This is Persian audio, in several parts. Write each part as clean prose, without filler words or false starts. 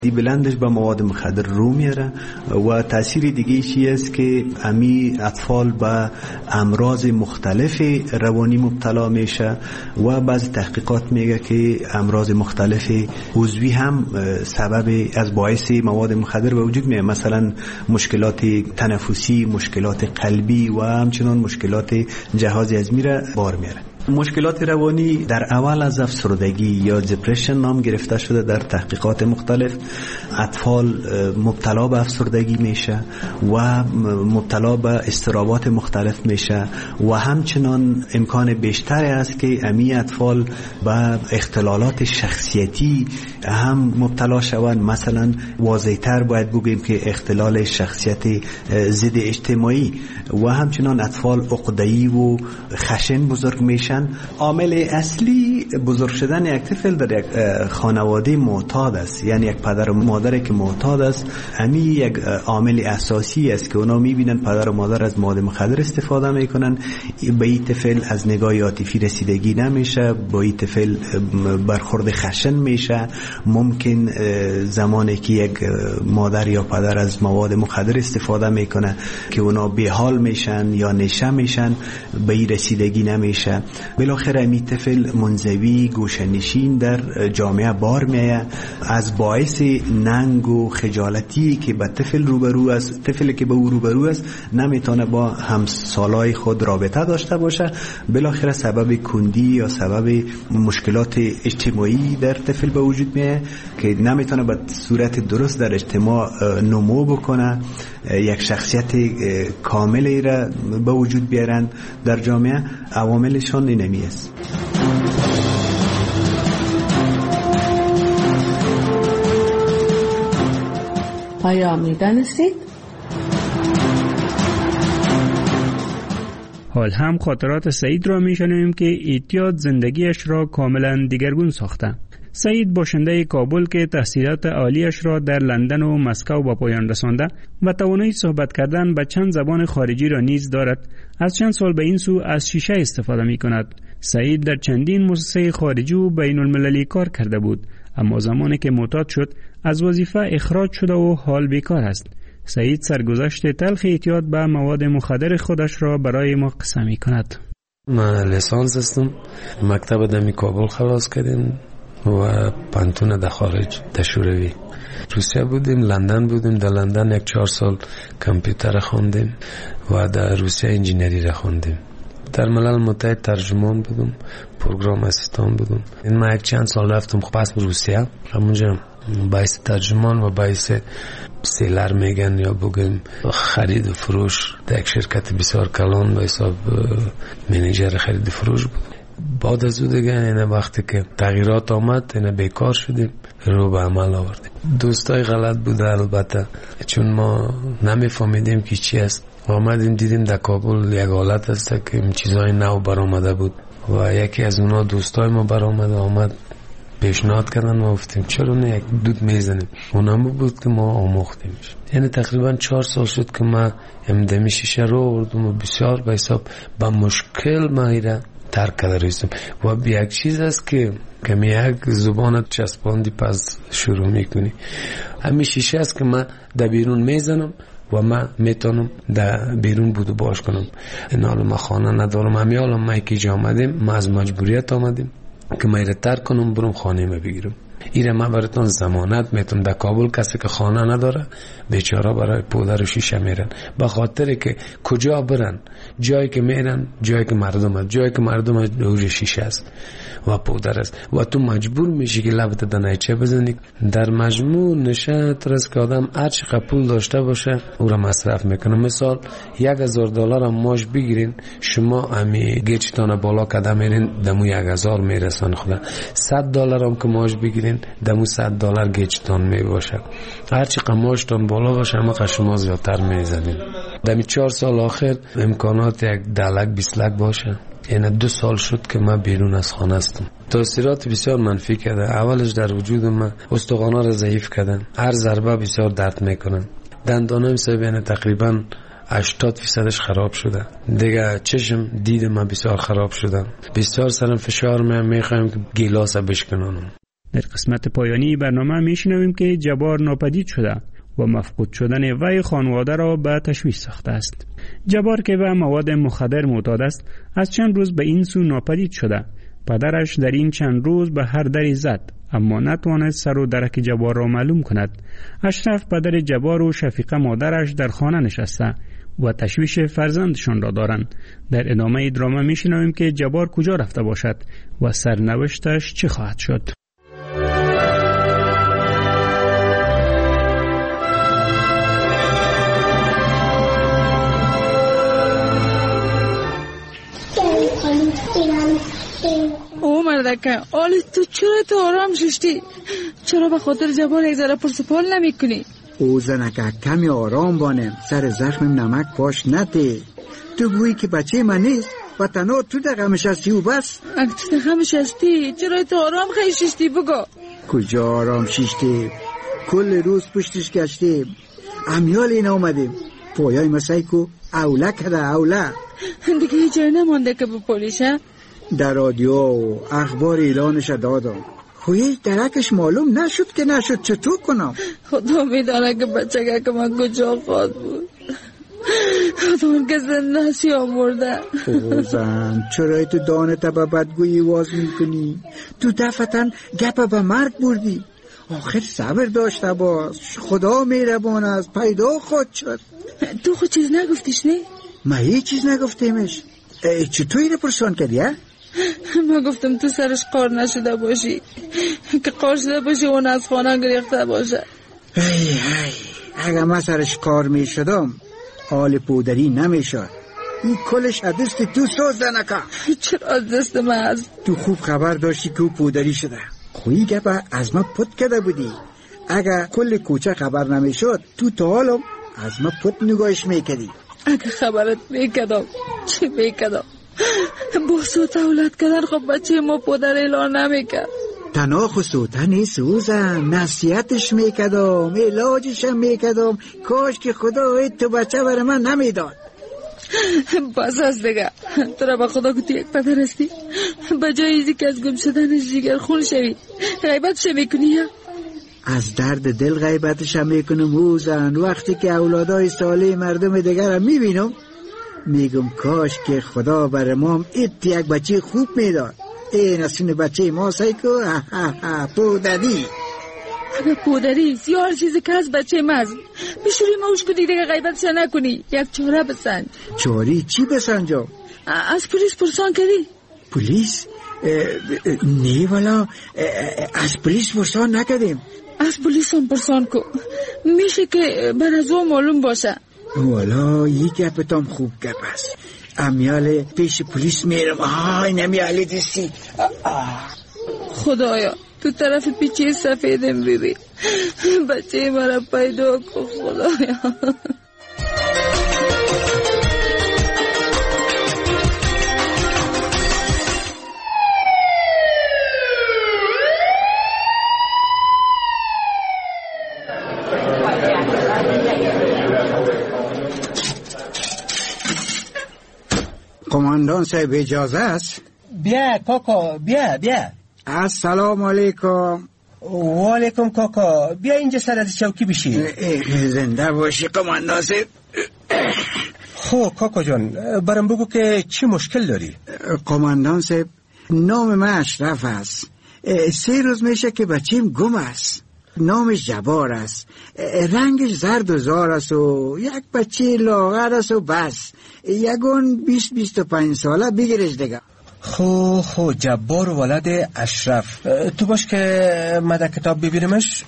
دی بلندش به مواد مخدر رو میاره و تأثیر دیگه ایشی است که امی اطفال به امراض مختلف روانی مبتلا میشه و بعضی تحقیقات میگه که امراض مختلف عضوی هم سبب از باعث مواد مخدر به وجود میاد، مثلا مشکلات تنفسی، مشکلات قلبی و همچنان مشکلات جهاز هضمی را بار میاره. مشکلات روانی در اول از افسردگی یا دپرشن نام گرفته شده. در تحقیقات مختلف اطفال مبتلا به افسردگی میشه و مبتلا به اضطرابات مختلف میشه و همچنان امکان بیشتری است که امی اطفال به اختلالات شخصیتی هم مبتلا شوند. مثلا واضح‌تر باید بگیم که اختلال شخصیت ضد اجتماعی و همچنان اطفال عقده‌ای و خشن بزرگ میشن. عامل اصلی بزرگ شدن یک طفل در یک خانواده معتاد است، یعنی یک پدر و مادری که معتاد است. همین یک عامل اساسی است که اونا میبینن پدر و مادر از مواد مخدر استفاده میکنن، به این طفل از نگاه عاطفی رسیدگی نمیشه، با این طفل برخورد خشن میشه. ممکن زمانی که یک مادر یا پدر از مواد مخدر استفاده میکنه که اونا بی‌حال میشن یا نشه میشن، به این رسیدگی نمیشه. بالاخره می طفل منزوی گوشه‌نشین در جامعه بار میآید، از باعث ننگ و خجالتی که به طفل روبرو است، طفلی که به او روبرو است نمیتونه با همسالای خود رابطه داشته باشه. بالاخره سبب کندی یا سبب مشکلات اجتماعی در طفل به وجود میاد که نمیتونه به صورت درست در اجتماع نمو بکنه، یک شخصیت کاملی را به وجود بیارن در جامعه. عواملشان اینمی است. آیا می‌دانستید؟ حال هم خاطرات سعید را می‌شنویم که اعتیاد زندگیش را کاملا دیگرگون ساخته. سعید باشنده کابل که تحصیلات عالیش را در لندن و مسکو به پایان رسانده و توانایی صحبت کردن به چند زبان خارجی را نیز دارد، از چند سال به این سو از شیشه استفاده می کند. سعید در چندین مؤسسه خارجی و بین المللی کار کرده بود، اما زمانی که معتاد شد از وظیفه اخراج شده و حال بیکار است. سعید سرگذشت تلخ اعتیاد به مواد مخدر خودش را برای ما قصه می کند. من لیسانس هستم، مکتب دمی کابل خلاص کردیم و پانتون در خارج در شوروی. روسیه بودیم، لندن بودیم. در لندن 4 سال کامپیوتر خوندیم و در روسیه انجینری را خوندیم. در ملل متحد ترجمان بودم، پروگرام اسیستان بودم. این من چند سال رفتم پس به روسیه، همونجا باعث ترجمان و باعث سیلر میگن یا بگیم خرید و فروش در یک شرکت بسیار کلان به حساب منیجر خرید و فروش بود. بعد از او دیگه این وقتی که تغییرات آمد این بیکار شدیم، رو به عمل آوردیم. دوستای غلط بوده البته، چون ما نمیفهمیدیم که چی است. آمدیم دیدیم در کابل یک حالت است که این چیزای نو برآمده بود و یکی از اونا دوستای ما آمد پیشنهاد کردن. ما گفتیم چرا نه یک دود میزنیم. اونم بود که ما آموختیم. یعنی تقریبا 4 سال شد که ما امدمی شیشه رو آوردم و بسیار به حساب با مشکل مایره ترک کرده رسیم. و یک چیز است که یک زبانت چسباندی پس شروع میکنی. همین شیشه است که من در بیرون میزنم و من میتونم در بیرون بودو باش کنم. این حالا ما خانه ندارم، همی حالا ما که جا آمدیم، ما از مجبوریت آمدیم که ما ایره ترک کنم برم خانه ما بگیرم. ایره ما براتون ضمانت میتونم. در کابل کسی که خانه نداره بیچاره برای پودر و شیشه میرن، به خاطر که کجا برن، جایی که میرن جایی که مردم دوج شیشه است و پودر است و تو مجبور میشی که لبت دنیچه بزنی. در مجموع نشد است که آدم هر چقدر پول داشته باشه او را مصرف میکنه. مثال $1,000 هم ماش بگیرین، شما امی گیچتان بالا کده میرین دمو 1,000 میرسن. خدا $100 هم که ماش بگیرین دمو $100 گیچتان میباشه. هر چقدر ماشتان بالا باشه اما شما زیادتر میزنین. دمی 4 سال آخر امکانات یک 10 لک باشه. یعنی 2 سال شد که من بیرون از خانه هستم. تاثیرات بسیار منفی کرده. اولش در وجود من استخوانا را ضعیف کردن، هر ضربه بسیار درد میکنن. دندانم سبیل تقریبا 80% خراب شده. دیگه چشم دید من بسیار خراب شده. بسیار سرم فشار میخوایم که گیلاس بشکنانم. در قسمت پایانی برنامه میشنویم که جبار ناپدید شده و مفقود شدن وی خانواده را به تشویش ساخته است. جبار که به مواد مخدر معتاد است از چند روز به این سو ناپدید شده. پدرش در این چند روز به هر دری زد اما نتوانست سر و درک جبار را معلوم کند. اشرف پدر جبار و شفیقه مادرش در خانه نشسته و تشویش فرزندشان را دارند. در ادامه دراما میشنویم که جبار کجا رفته باشد و سرنوشتش چه خواهد شد. او مردکه آلی تو چرا تو آرام ششتی؟ چرا به خاطر جبار یک ذره پرسپال نمی کنی؟ او زنکه کمی آرام بانم، سر زخمم نمک پاش نده. تو گویی که بچه من نیست و تنها تو در غمش هستی و بس. اگه تو در غمش هستی چرا تو آرام خیلی ششتی بگو؟ کجا آرام ششتی؟ کل روز پشتش گشتیم، امیال این آمدیم، پایای مسایکو اوله کده اوله. دیگه هیچ جای نمانده که بپولیشه؟ در رادیو و اخبار اعلانش دادم، خویی درکش معلوم نشد که نشد، چطور کنم؟ خدا میدانه که بچه که من کجا خواهد بود. خدا که زنده هستی یا مرده. زن چرا تو دانت به بدگویی واز میکنی؟ تو دفتن گپ به مرگ بردی. آخر صبر داشته باش، خدا مهربان است، پیدا خود شد. تو خود چیز نگفتیش نه؟ من هیچ چیز نگفتیمش. چطور اینو پرسان کردی ها؟ من گفتم تو سرش قار نشده باشی، که قار شده باشی اون از خانه گریخته باشه. اگه من سرش کار می شدم حال پودری نمی شد. این کلش دست تو سوز نکن. چرا از دست من است؟ تو خوب خبر داشتی که او پودری شده، خویی گپا از من پت کده بودی. اگه کل کوچه خبر نمی شد تو تا حالم از من پت نگاهش می کدی. اگه خبرت میکدم چی میکدم؟ با سوت اولاد کردن خب بچه ما پدر اعلان نمیکرد. تنها خصوصا نیست سوزن، نصیحتش میکدم، علاجشم میکدم. کاش که خدا تو بچه برای من نمیداد. بس از دیگه، تو را با خدا که تو یک پدر هستی به جای ایزی که از گم شدن جگر خون شوی غیبتش میکنی. از درد دل غیبتشم میکنم روزن. وقتی که اولادای ساله مردم دیگرم میبینم میگم کاش که خدا برای ما یک بچه خوب میداد. این اصین بچه ما سایکو پودری. اگه پودری زیار چیزی که از بچه ماست بشوری موش کنی دیگه غیبتش نکنی. یک چاره بسنج. چاری چی بسنجم؟ از پلیس پرسان کردی؟ پلیس؟ نه والا، از پلیس پرسان نکردیم. از پلیس هم پرسان کو، میشه که بر از او معلوم باشه. والا یک گپتام خوب گپ است. امیال پیش پلیس میرم. این امیالی دستی. خدایا تو طرف پیچه سفیدم بیبی بچه مرا پیدا کن خدایا. قماندان صاحب اجازه است؟ بیا کاکا بیا. السلام علیکم. و علیکم کاکا، بیا اینجا سر از چوکی بشی. زنده باشی قماندان صاحب. خب کاکا جان برام بگو که چی مشکل داری؟ قماندان صاحب نام من اشرف است. 3 روز میشه که بچیم گم است. نامش جبار است، رنگش زرد و زار است و یک بچه لاغر است و بس. یگون 20-25 ساله بگیرش دیگه. خو جبار ولد اشرف. تو باش که من در کتاب ببینمش.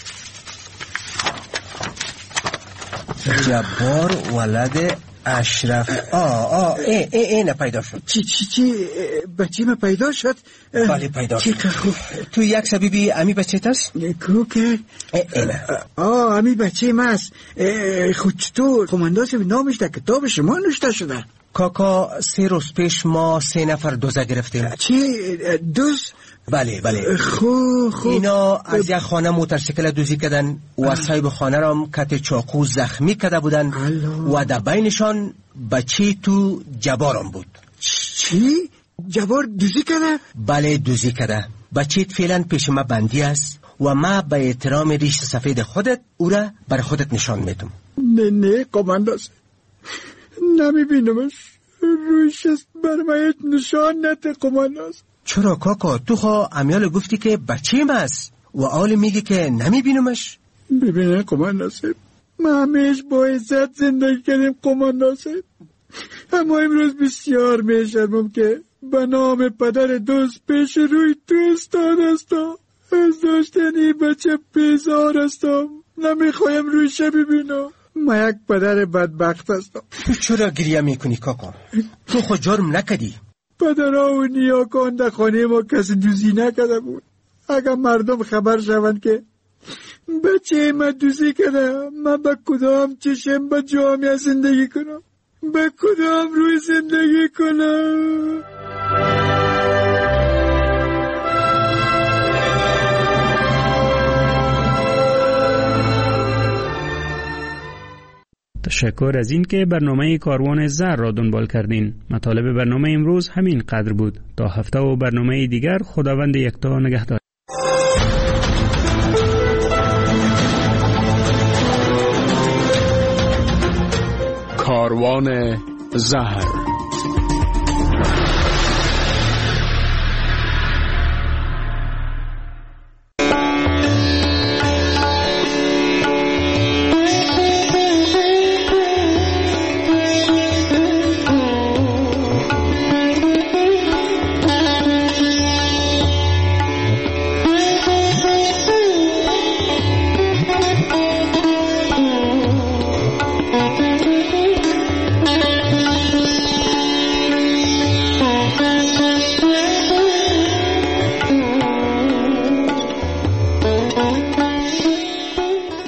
جبار ولد اشرف. اینه پیدا شد. چی بچه ما پیدا شد؟ بله پیدا شد. تو یک سبیبی امی بچه تست؟ که اینه. امی بچه ما است. خود چطور؟ قماندان نامش در کتاب شما نوشته شده. کاکا 3 روز پیش ما 3 نفر دوزه گرفتیم. چی؟ دوز؟ بله. خوب. اینا از یک خانه موتورسیکل دوزی کردن و صاحب خانه را کت چاقو زخمی کرده بودن و در بینشان بچه تو جبارم بود. چی؟ جبار دوزی کرده؟ بله دوزی کرده. بچیت فعلا پیش ما بندی است و ما به احترام ریش سفید خودت او را بر خودت نشان میدم. نه قمانداس، نمیبینمش. رویش است برمایت نشان نده قمانداس. چرا کاکا؟ تو خواه امیال گفتی که بچیم است و آل میگی که نمیبینمش. ببینه قمانداس، ما همیش با عزت زندگی کردیم قمانداس، اما امروز بسیار میشرمم که به نام پدر دوست پیش روی تو استادستم. از داشتنی بچه بیزار هستم، نمیخوایم رویش ببینم. ما یک پدر بدبخت هستم. تو چرا گریه میکنی کاکا؟ تو خود جرم نکدی. پدرها و نیاکان در خانه ما کسی دوزی نکده بود. اگر مردم خبر شوند که بچه ما دوزی کرده، من به کدام چشم به جامعه زندگی کنم؟ به کدام روی زندگی کنم؟ تشکر از این که برنامه کاروان زر را دنبال کردین. مطالب برنامه امروز همین قدر بود. تا هفته و برنامه دیگر خداوند یکتا نگهدار. کاروان زهر.